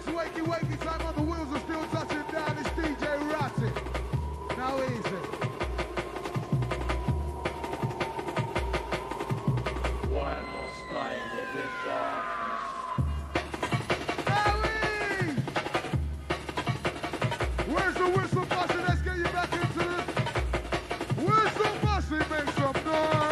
wakey, wakey time on the wheels are still touching down. It's DJ Ratty. Now easy. One more style of the darkness. Where's the whistle busting? Let's get you back into this. Whistle busting, make some noise.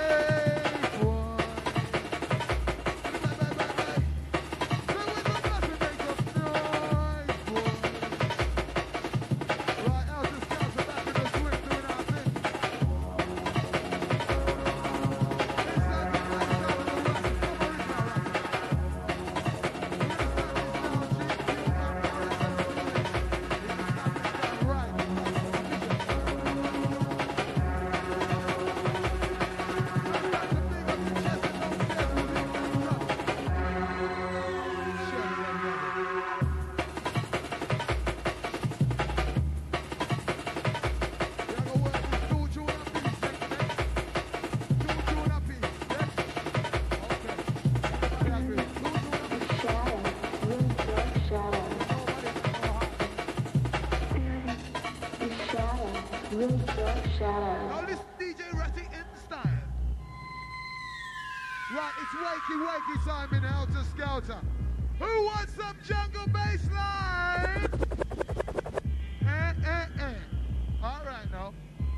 Now this DJ Ratty in style. Right, it's wakey wakey time in Helter Skelter. Who wants some jungle bass line? All right now.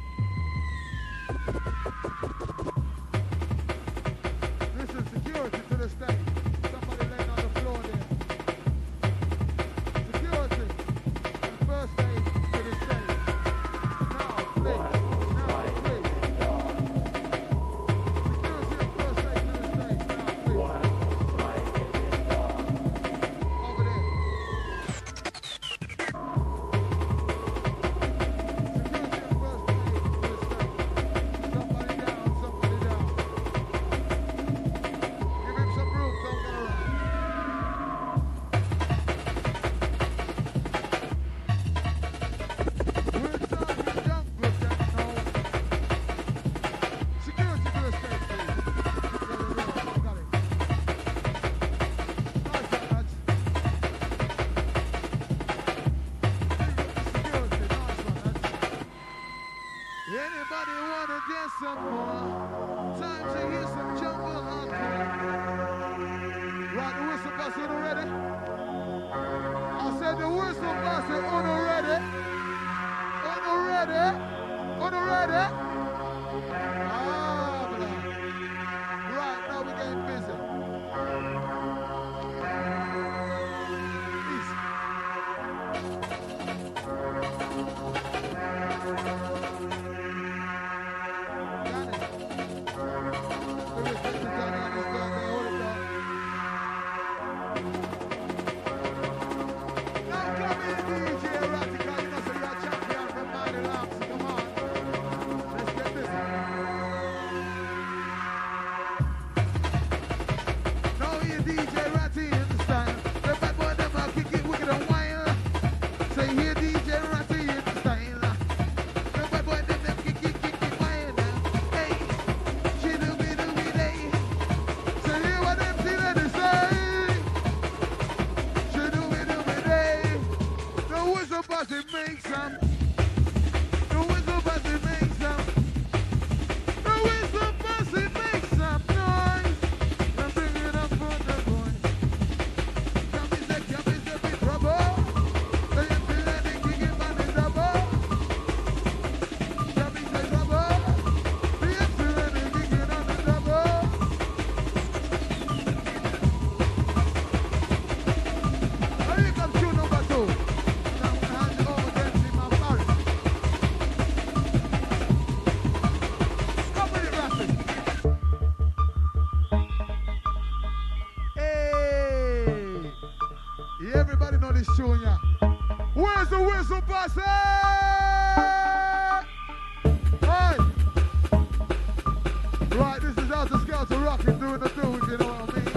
Listen, security to the stage. Somebody laying on the floor there. Security. And first aid to the stage. Now, please. Anybody wanna dance some more? Time to hear some jungle hardcore. Right, the whistle busting already? I said the whistle busting already. Already. Ah, blah. Right, now we're getting busy. Everybody know this tune, yeah. Where's the whistle busting? Hey! Right, this is Helter Skelter rocking, doing the do, if you know what I mean.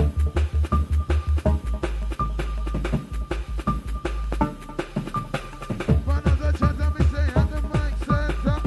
One of the chants that me say at the mic center.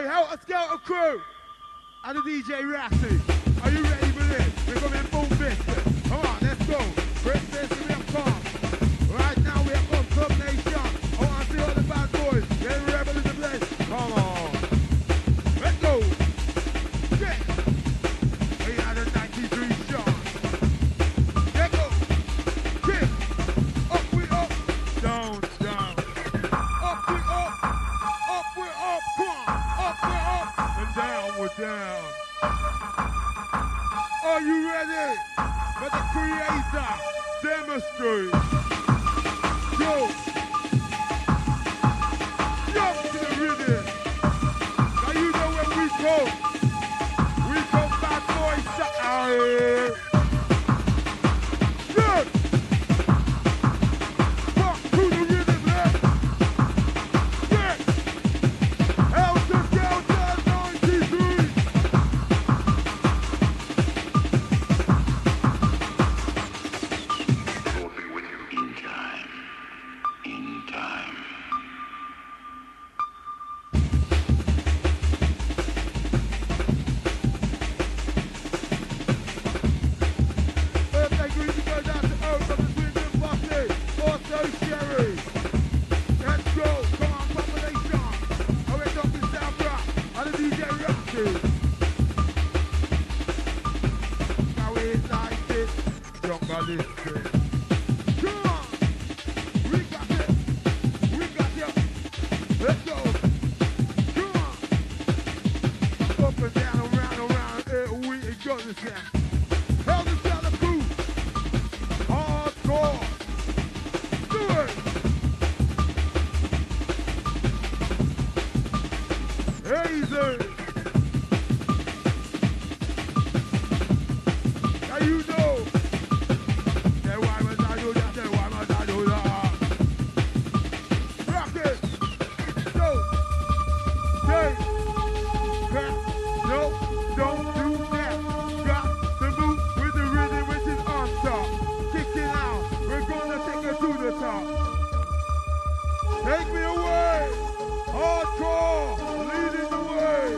Helter Skelter crew. And the DJ Ratty. Are you ready for this? We're coming boom biscuit. Come on, let's go. First this we have come. Right now we have come Club Nation. I want to see all the bad boys. They're rebel in the place. Come on. Let's go. Yeah. We had a 93 shot. Let's go. Kick. Up we up. Down, down. Up we up. Up we up. Come on. Up we up. And down we're down. Are you ready? For the creator demonstrate. Go. Jump to the rhythm. Now you know when we come. We come bad boys. Good. Walk to the rhythm, left. Yes. Helter Skelter 93. Birthday greeting goes out to Earl from the Swindon Posse. Also Sherry. Let's go. Come on, population. I went up in South Rock. And the DJ Rocky. Now we like this. Jump by this thing. Come on. We got it. We got you. Let's go. Come on. Up and down, around, we got this guy. Helter Skelter crew. Hardcore. Do it. Easy. Now you know. Say why must I do that? Say why must I do that? Rock it. Go. Hey. No, don't do that. Got to move with the rhythm which is on top. Kick it out. We're gonna take it to the top. Take me away. Hardcore. Leading the way.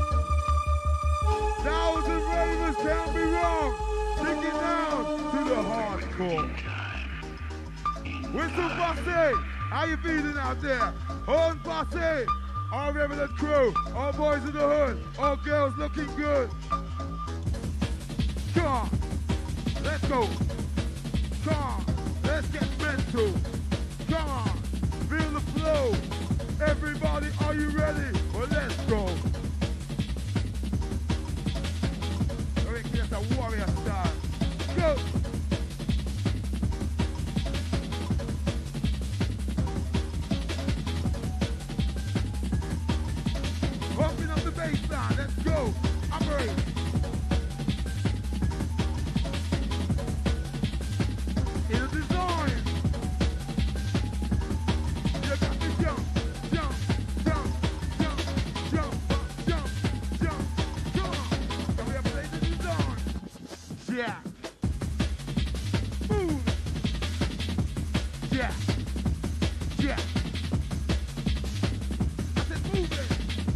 Thousand ravers can't be wrong. Take it down to the hardcore. Whistle Posse. How you feeling out there? Horn Posse. All Revenant crew, all boys in the hood, all girls looking good. Come on, let's go. Come on, let's get mental. Come on, feel the flow. Everybody, are you ready? Well, let's go. That's a warrior style. Go. Open up the baseline, let's go. Operate. In the design. You got to jump, jump, jump, jump, jump, jump, jump, jump. Can we play the design? Yeah. Move. Yeah. Yeah. I said move it.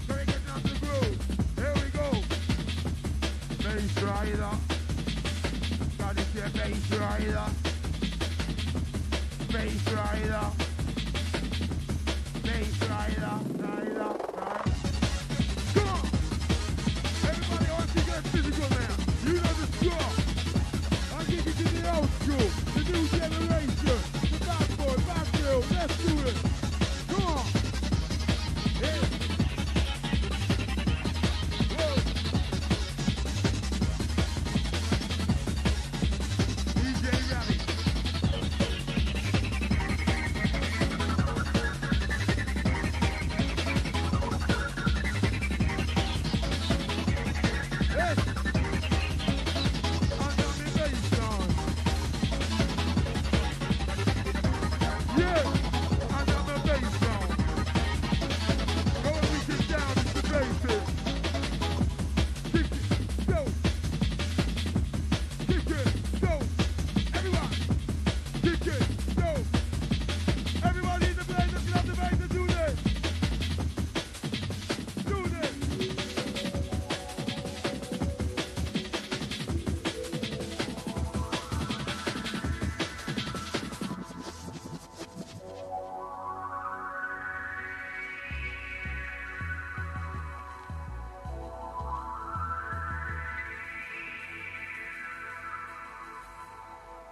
Bass rider, got it here, bass rider, bass rider, bass rider, rider. Come on! Everybody I want to get physical now. You know the score. I'll give you to the old school, the new generation, the bad boy, bad girl, let's do it. Come on! Yeah.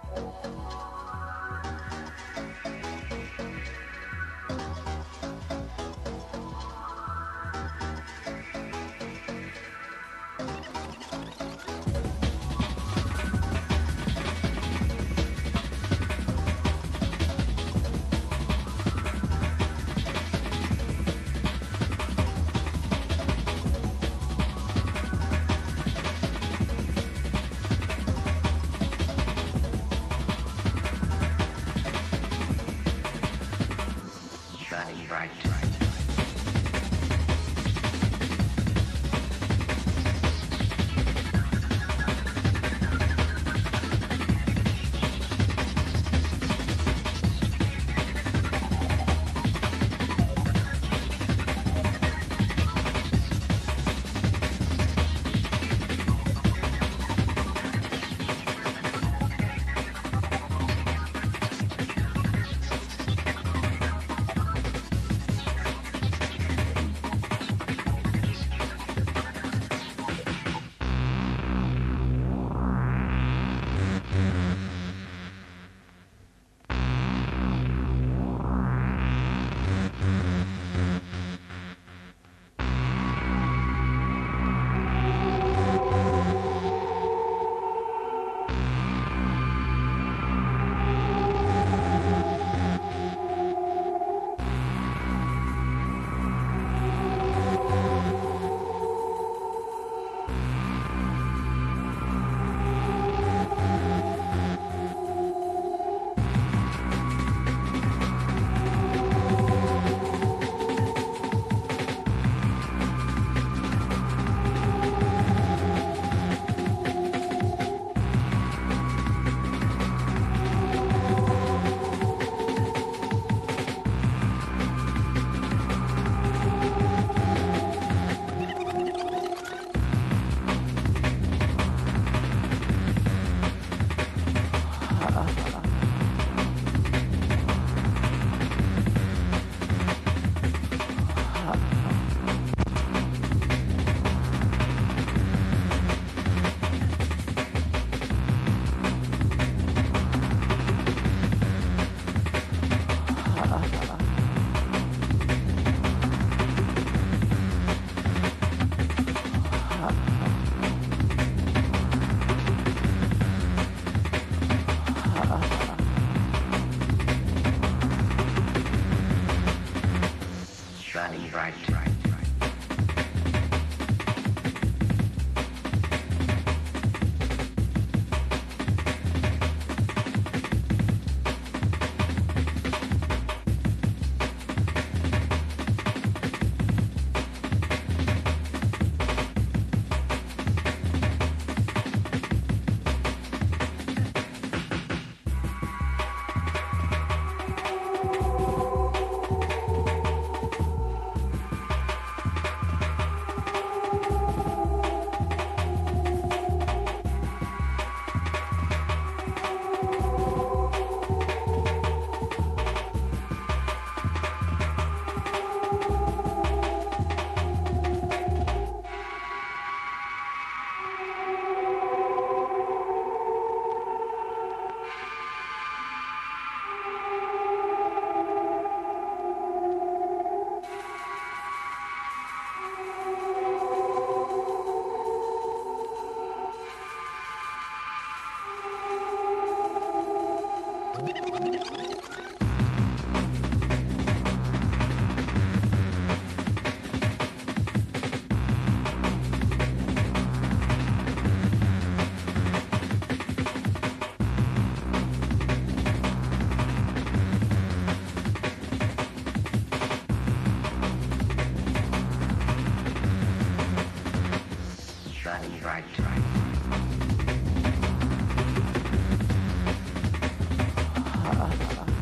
right.